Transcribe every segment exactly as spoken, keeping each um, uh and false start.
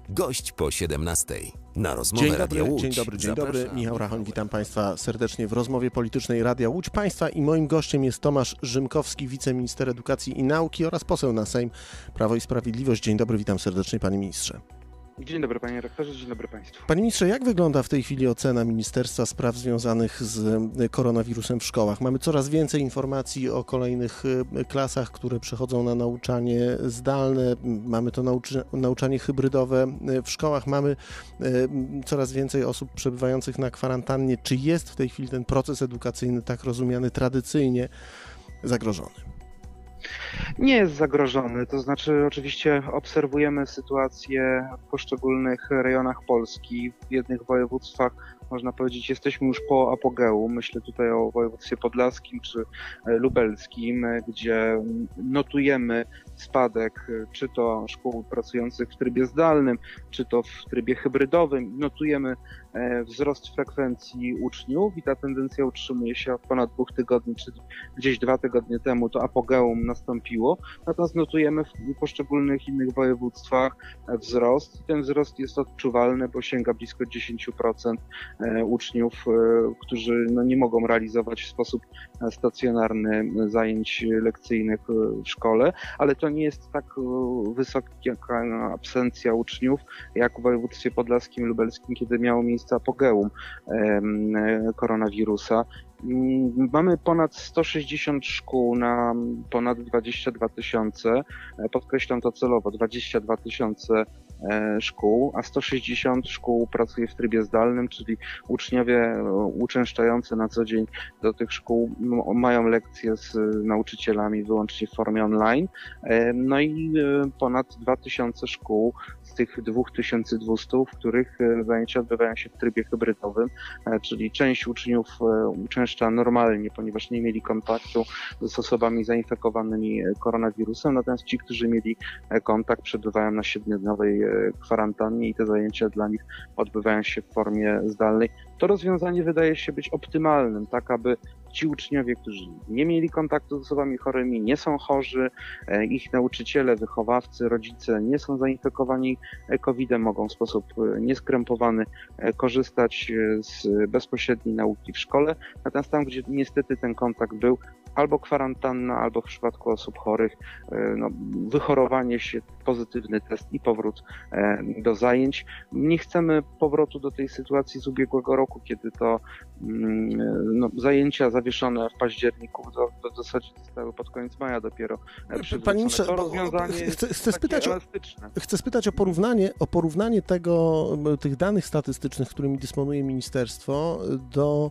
Gość po siedemnastej. Na rozmowę Dzień dobry, Radia Łódź. dzień dobry, dzień Zapraszam. dobry. Michał Rachoń, witam Państwa serdecznie w rozmowie politycznej Radia Łódź. Państwa i moim gościem jest Tomasz Rzymkowski, wiceminister edukacji i nauki oraz poseł na Sejm Prawo i Sprawiedliwość. Dzień dobry, witam serdecznie, panie ministrze. Dzień dobry, panie rektorze, dzień dobry państwu. Panie ministrze, jak wygląda w tej chwili ocena Ministerstwa Spraw związanych z koronawirusem w szkołach? Mamy coraz więcej informacji o kolejnych klasach, które przechodzą na nauczanie zdalne. Mamy to nauczy- nauczanie hybrydowe w szkołach. Mamy coraz więcej osób przebywających na kwarantannie. Czy jest w tej chwili ten proces edukacyjny, tak rozumiany tradycyjnie, zagrożony? Nie jest zagrożony, to znaczy oczywiście obserwujemy sytuację w poszczególnych rejonach Polski, w jednych województwach, można powiedzieć, jesteśmy już po apogeum. Myślę tutaj o województwie podlaskim czy lubelskim, gdzie notujemy spadek czy to szkół pracujących w trybie zdalnym, czy to w trybie hybrydowym. Notujemy wzrost frekwencji uczniów i ta tendencja utrzymuje się od ponad dwóch tygodni, czyli gdzieś dwa tygodnie temu to apogeum nastąpiło. Natomiast notujemy w poszczególnych innych województwach wzrost. Ten wzrost jest odczuwalny, bo sięga blisko dziesięć procent uczniów, którzy no nie mogą realizować w sposób stacjonarny zajęć lekcyjnych w szkole, ale to nie jest tak wysoka absencja uczniów jak w województwie podlaskim, lubelskim, kiedy miało miejsce apogeum koronawirusa. Mamy ponad sto sześćdziesiąt szkół na ponad dwadzieścia dwa tysiące, podkreślam to celowo, dwadzieścia dwa tysiące szkół, a sto sześćdziesiąt szkół pracuje w trybie zdalnym, czyli uczniowie uczęszczający na co dzień do tych szkół mają lekcje z nauczycielami wyłącznie w formie online. No i ponad dwa tysiące szkół z tych dwa tysiące dwieście, w których zajęcia odbywają się w trybie hybrydowym, czyli część uczniów uczęszcza normalnie, ponieważ nie mieli kontaktu z osobami zainfekowanymi koronawirusem, natomiast ci, którzy mieli kontakt, przebywają na siedmiodniowej kwarantannie i te zajęcia dla nich odbywają się w formie zdalnej. To rozwiązanie wydaje się być optymalnym, tak aby ci uczniowie, którzy nie mieli kontaktu z osobami chorymi, nie są chorzy, ich nauczyciele, wychowawcy, rodzice nie są zainfekowani kowidem, mogą w sposób nieskrępowany korzystać z bezpośredniej nauki w szkole. Natomiast tam, gdzie niestety ten kontakt był, albo kwarantanna, albo w przypadku osób chorych, no, wychorowanie się, pozytywny test i powrót do zajęć. Nie chcemy powrotu do tej sytuacji z ubiegłego roku, kiedy to no, zajęcia zawieszone w październiku w zasadzie zostały pod koniec maja dopiero przywrócone. Panie ministrze, to rozwiązanie chcę, chcę, spytać o, chcę spytać o porównanie, o porównanie tego, tych danych statystycznych, którymi dysponuje ministerstwo, do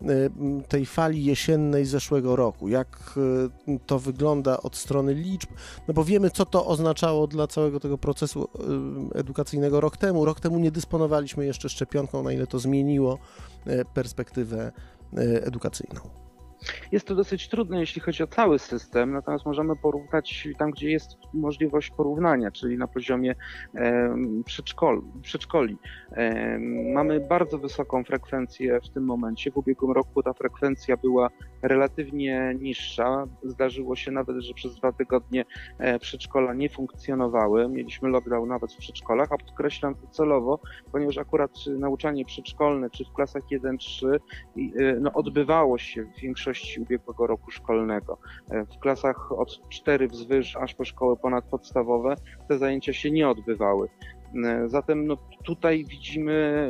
tej fali jesiennej zeszłego roku. Jak to wygląda od strony liczb? No bo wiemy, co to oznaczało dla całego tego procesu edukacyjnego rok temu. Rok temu nie dysponowaliśmy jeszcze szczepionką, na ile to zmieniło perspektywę edukacyjną. Jest to dosyć trudne, jeśli chodzi o cały system, natomiast możemy porównać tam, gdzie jest możliwość porównania, czyli na poziomie e, przedszkol, przedszkoli. E, mamy bardzo wysoką frekwencję w tym momencie. W ubiegłym roku ta frekwencja była relatywnie niższa. Zdarzyło się nawet, że przez dwa tygodnie przedszkola nie funkcjonowały. Mieliśmy lockdown nawet w przedszkolach, a podkreślam to celowo, ponieważ akurat nauczanie przedszkolne, czy w klasach jeden trzy, no, odbywało się w większości ubiegłego roku szkolnego. W klasach od cztery wzwyż aż po szkoły ponadpodstawowe te zajęcia się nie odbywały. Zatem no, tutaj widzimy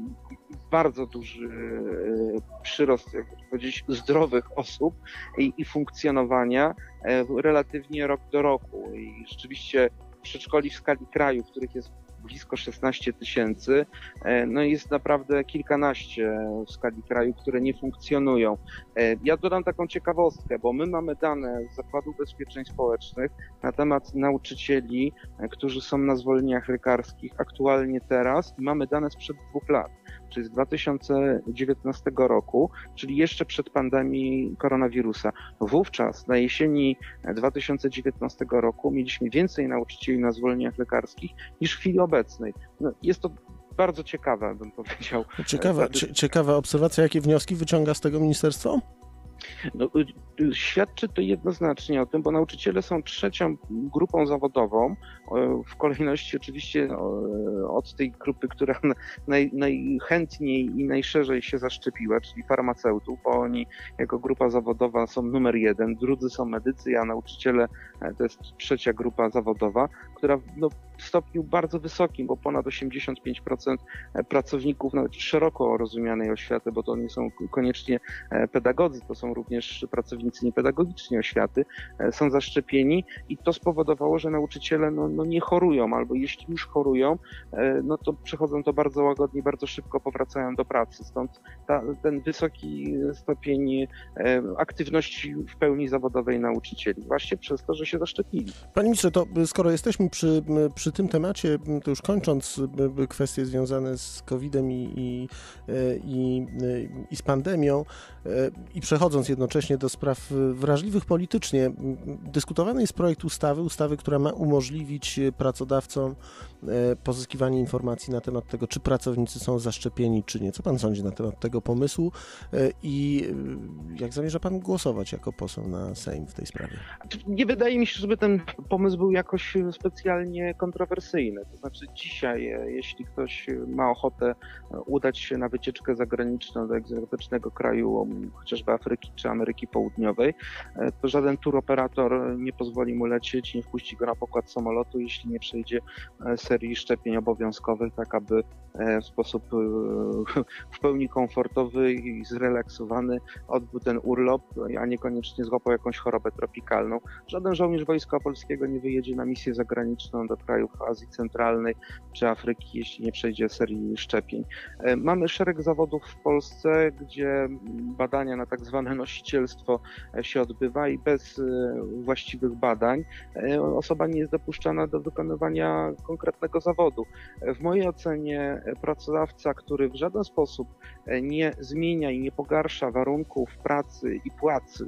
bardzo duży przyrost, jak powiedzieć, zdrowych osób i, i funkcjonowania relatywnie rok do roku. I rzeczywiście przedszkoli w skali kraju, w których jest blisko szesnaście tysięcy, no jest naprawdę kilkanaście w skali kraju, które nie funkcjonują. Ja dodam taką ciekawostkę, bo my mamy dane z Zakładu Ubezpieczeń Społecznych na temat nauczycieli, którzy są na zwolnieniach lekarskich aktualnie teraz i mamy dane sprzed dwóch lat, czyli z dwa tysiące dziewiętnastego roku, czyli jeszcze przed pandemią koronawirusa. Wówczas na jesieni dwa tysiące dziewiętnastego roku mieliśmy więcej nauczycieli na zwolnieniach lekarskich niż w chwili obecnej. No, jest to bardzo ciekawe, bym powiedział. Ciekawa, ciekawa obserwacja. Jakie wnioski wyciąga z tego ministerstwo? No, świadczy to jednoznacznie o tym, bo nauczyciele są trzecią grupą zawodową, w kolejności oczywiście od tej grupy, która naj, najchętniej i najszerzej się zaszczepiła, czyli farmaceutów, bo oni jako grupa zawodowa są numer jeden, drudzy są medycy, a nauczyciele to jest trzecia grupa zawodowa, która no, w stopniu bardzo wysokim, bo ponad osiemdziesiąt pięć procent pracowników nawet szeroko rozumianej oświaty, bo to nie są koniecznie pedagodzy, to są również pracownicy niepedagogiczni oświaty, są zaszczepieni i to spowodowało, że nauczyciele no, no nie chorują, albo jeśli już chorują, no to przechodzą to bardzo łagodnie, bardzo szybko powracają do pracy. Stąd ta, ten wysoki stopień aktywności w pełni zawodowej nauczycieli, właśnie przez to, że się zaszczepili. Panie ministrze, to skoro jesteśmy przy, przy tym temacie, to już kończąc kwestie związane z kowidem i, i, i, i z pandemią i przechodząc jednocześnie do spraw wrażliwych politycznie, dyskutowany jest projekt ustawy, ustawy, która ma umożliwić pracodawcom pozyskiwanie informacji na temat tego, czy pracownicy są zaszczepieni, czy nie. Co pan sądzi na temat tego pomysłu i jak zamierza pan głosować jako poseł na Sejm w tej sprawie? Nie wydaje mi się, żeby ten pomysł był jakoś specjalnie kontrowersyjny. To znaczy dzisiaj, jeśli ktoś ma ochotę udać się na wycieczkę zagraniczną do egzotycznego kraju, chociażby Afryki czy Ameryki Południowej, to żaden touroperator nie pozwoli mu lecieć, nie wpuści go na pokład samolotu, jeśli nie przejdzie serii szczepień obowiązkowych, tak aby w sposób w pełni komfortowy i zrelaksowany odbył ten urlop, a niekoniecznie złapał jakąś chorobę tropikalną. Żaden żołnierz Wojska Polskiego nie wyjedzie na misję zagraniczną do krajów Azji Centralnej czy Afryki, jeśli nie przejdzie serii szczepień. Mamy szereg zawodów w Polsce, gdzie badania na tak zwane nosicielstwo się odbywa i bez właściwych badań osoba nie jest dopuszczana do wykonywania konkretnego zawodu. W mojej ocenie pracodawca, który w żaden sposób nie zmienia i nie pogarsza warunków pracy i płacy,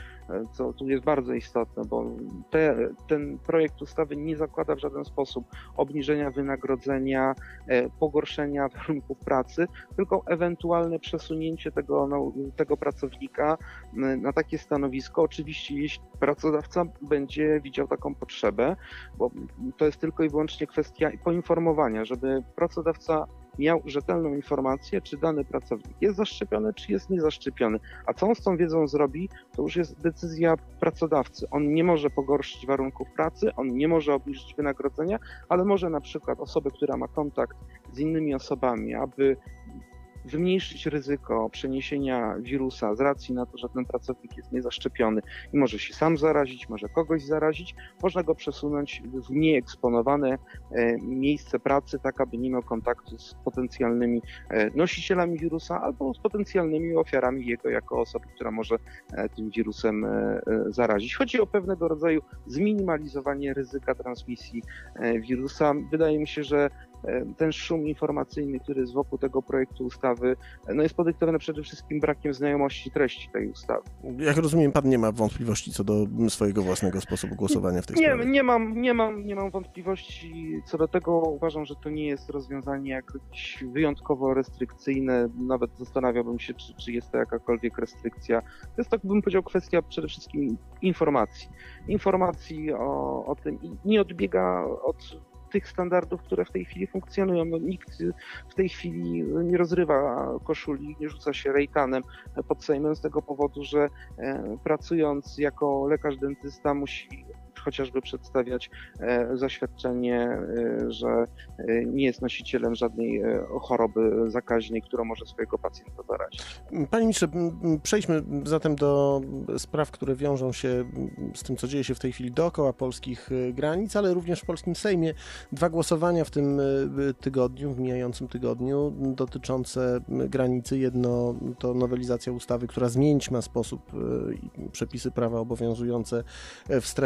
co tu jest bardzo istotne, bo te, ten projekt ustawy nie zakłada w żaden sposób obniżenia wynagrodzenia, pogorszenia warunków pracy, tylko ewentualne przesunięcie tego, no, tego pracownika na takie stanowisko. Oczywiście jeśli pracodawca będzie widział taką potrzebę, bo to jest tylko i wyłącznie kwestia poinformowania, żeby pracodawca miał rzetelną informację, czy dany pracownik jest zaszczepiony, czy jest niezaszczepiony. A co on z tą wiedzą zrobi, to już jest decyzja pracodawcy. On nie może pogorszyć warunków pracy, on nie może obniżyć wynagrodzenia, ale może na przykład osobę, która ma kontakt z innymi osobami, aby zmniejszyć ryzyko przeniesienia wirusa z racji na to, że ten pracownik jest niezaszczepiony i może się sam zarazić, może kogoś zarazić, można go przesunąć w mniej eksponowane miejsce pracy, tak aby nie miał kontaktu z potencjalnymi nosicielami wirusa albo z potencjalnymi ofiarami jego jako osoby, która może tym wirusem zarazić. Chodzi o pewnego rodzaju zminimalizowanie ryzyka transmisji wirusa. Wydaje mi się, że ten szum informacyjny, który jest wokół tego projektu ustawy, no jest podyktowany przede wszystkim brakiem znajomości treści tej ustawy. Jak rozumiem, pan nie ma wątpliwości co do swojego własnego sposobu głosowania w tej nie, sprawie? Nie mam, nie mam, nie mam wątpliwości co do tego. Uważam, że to nie jest rozwiązanie jakieś wyjątkowo restrykcyjne. Nawet zastanawiałbym się, czy, czy jest to jakakolwiek restrykcja. To jest, tak bym powiedział, kwestia przede wszystkim informacji. Informacji o, o tym i nie odbiega od tych standardów, które w tej chwili funkcjonują. No, nikt w tej chwili nie rozrywa koszuli, nie rzuca się rejtanem pod Sejmem z tego powodu, że e, pracując jako lekarz dentysta musi chociażby przedstawiać e, zaświadczenie, e, że e, nie jest nosicielem żadnej e, choroby zakaźnej, która może swojego pacjenta zarazić. Panie ministrze, przejdźmy zatem do spraw, które wiążą się z tym, co dzieje się w tej chwili dookoła polskich granic, ale również w polskim Sejmie. Dwa głosowania w tym tygodniu, w mijającym tygodniu, dotyczące granicy. Jedno to nowelizacja ustawy, która zmienić ma sposób i przepisy prawa obowiązujące w strefach, której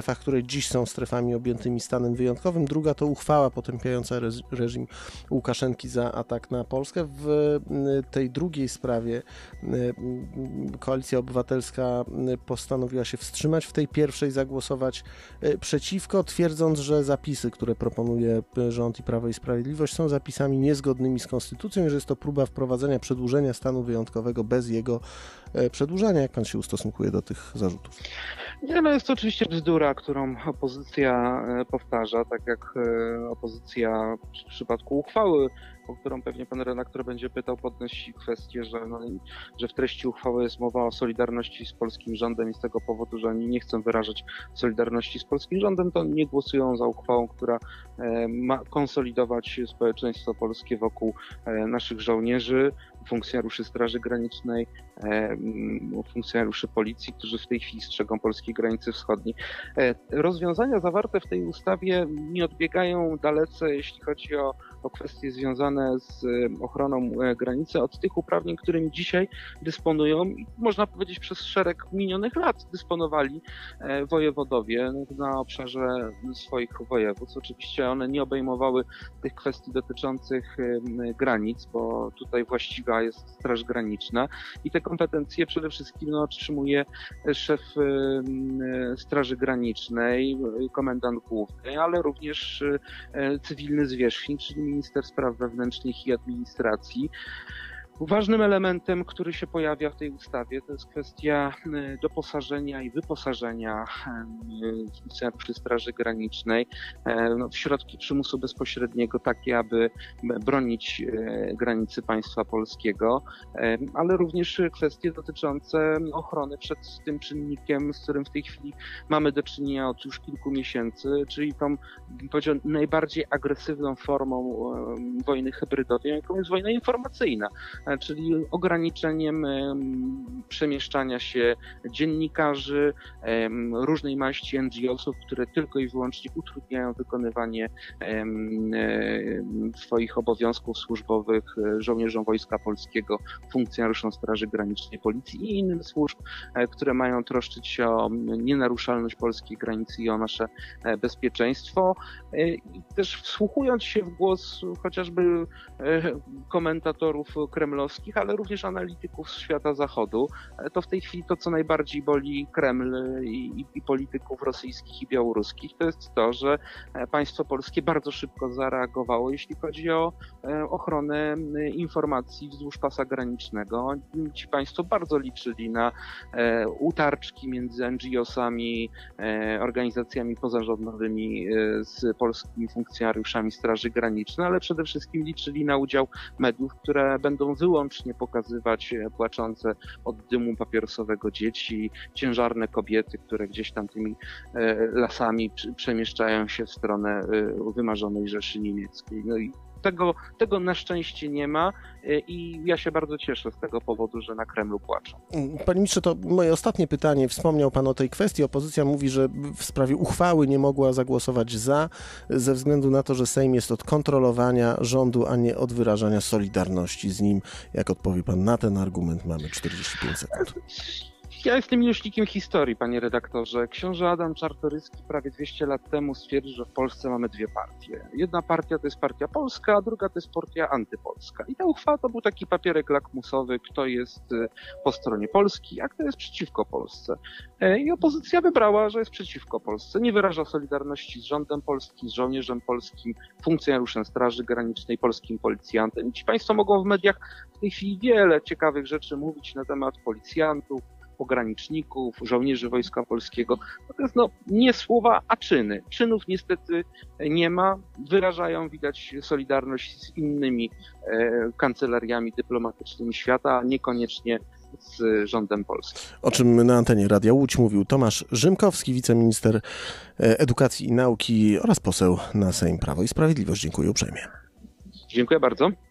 dziś są strefami objętymi stanem wyjątkowym. Druga to uchwała potępiająca reżim Łukaszenki za atak na Polskę. W tej drugiej sprawie Koalicja Obywatelska postanowiła się wstrzymać, w tej pierwszej zagłosować przeciwko, twierdząc, że zapisy, które proponuje rząd i Prawo i Sprawiedliwość, są zapisami niezgodnymi z konstytucją i że jest to próba wprowadzenia przedłużenia stanu wyjątkowego bez jego przedłużania. Jak pan się ustosunkuje do tych zarzutów? Nie, no jest to oczywiście bzdura, którą opozycja powtarza, tak jak opozycja w przypadku uchwały, o którą pewnie pan redaktor będzie pytał, podnosi kwestię, że, no, że w treści uchwały jest mowa o solidarności z polskim rządem i z tego powodu, że oni nie chcą wyrażać solidarności z polskim rządem, to nie głosują za uchwałą, która ma konsolidować społeczeństwo polskie wokół naszych żołnierzy, funkcjonariuszy Straży Granicznej, funkcjonariuszy policji, którzy w tej chwili strzegą polskiej granicy wschodniej. Rozwiązania zawarte w tej ustawie nie odbiegają dalece, jeśli chodzi o, o kwestie związane z ochroną granicy, od tych uprawnień, którymi dzisiaj dysponują i można powiedzieć przez szereg minionych lat dysponowali wojewodowie na obszarze swoich województw. Oczywiście one nie obejmowały tych kwestii dotyczących granic, bo tutaj właściwa jest Straż Graniczna i te kompetencje przede wszystkim no, otrzymuje szef Straży Granicznej, komendant główny, ale również cywilny zwierzchnik, czyli minister spraw wewnętrznych i administracji. Ważnym elementem, który się pojawia w tej ustawie, to jest kwestia doposażenia i wyposażenia funkcjonariuszy Straży Granicznej w środki przymusu bezpośredniego, takie aby bronić granicy państwa polskiego, ale również kwestie dotyczące ochrony przed tym czynnikiem, z którym w tej chwili mamy do czynienia od już kilku miesięcy, czyli tą, powiedziałbym, najbardziej agresywną formą wojny hybrydowej, jaką jest wojna informacyjna, czyli ograniczeniem przemieszczania się dziennikarzy, różnej maści en dżi osów, które tylko i wyłącznie utrudniają wykonywanie swoich obowiązków służbowych żołnierzom Wojska Polskiego, funkcjonariuszom Straży Granicznej, Policji i innych służb, które mają troszczyć się o nienaruszalność polskiej granicy i o nasze bezpieczeństwo. I też wsłuchując się w głos chociażby komentatorów kremlowskich, ale również analityków z świata zachodu, to w tej chwili to, co najbardziej boli Kreml i, i polityków rosyjskich i białoruskich, to jest to, że państwo polskie bardzo szybko zareagowało, jeśli chodzi o ochronę informacji wzdłuż pasa granicznego. Ci państwo bardzo liczyli na utarczki między en dżi osami, organizacjami pozarządowymi z polskimi funkcjonariuszami Straży Granicznej, ale przede wszystkim liczyli na udział mediów, które będą wyłącznie pokazywać płaczące od dymu papierosowego dzieci, ciężarne kobiety, które gdzieś tam tymi lasami przemieszczają się w stronę wymarzonej Rzeszy Niemieckiej. No i Tego, tego na szczęście nie ma i ja się bardzo cieszę z tego powodu, że na Kremlu płaczą. Panie ministrze, to moje ostatnie pytanie. Wspomniał pan o tej kwestii. Opozycja mówi, że w sprawie uchwały nie mogła zagłosować za, ze względu na to, że Sejm jest od kontrolowania rządu, a nie od wyrażania solidarności z nim. Jak odpowie pan na ten argument? Mamy czterdzieści pięć sekund. Ja jestem miłośnikiem historii, panie redaktorze. Książę Adam Czartoryski prawie dwieście lat temu stwierdził, że w Polsce mamy dwie partie. Jedna partia to jest partia polska, a druga to jest partia antypolska. I ta uchwała to był taki papierek lakmusowy, kto jest po stronie Polski, a kto jest przeciwko Polsce. I opozycja wybrała, że jest przeciwko Polsce. Nie wyraża solidarności z rządem polskim, z żołnierzem polskim, funkcjonariuszem Straży Granicznej, polskim policjantem. I ci państwo mogą w mediach w tej chwili wiele ciekawych rzeczy mówić na temat policjantów, pograniczników, żołnierzy Wojska Polskiego. To jest no, nie słowa, a czyny. Czynów niestety nie ma. Wyrażają, widać, solidarność z innymi e, kancelariami dyplomatycznymi świata, a niekoniecznie z rządem polskim. O czym na antenie Radia Łódź mówił Tomasz Rzymkowski, wiceminister edukacji i nauki oraz poseł na Sejm Prawo i Sprawiedliwość. Dziękuję uprzejmie. Dziękuję bardzo.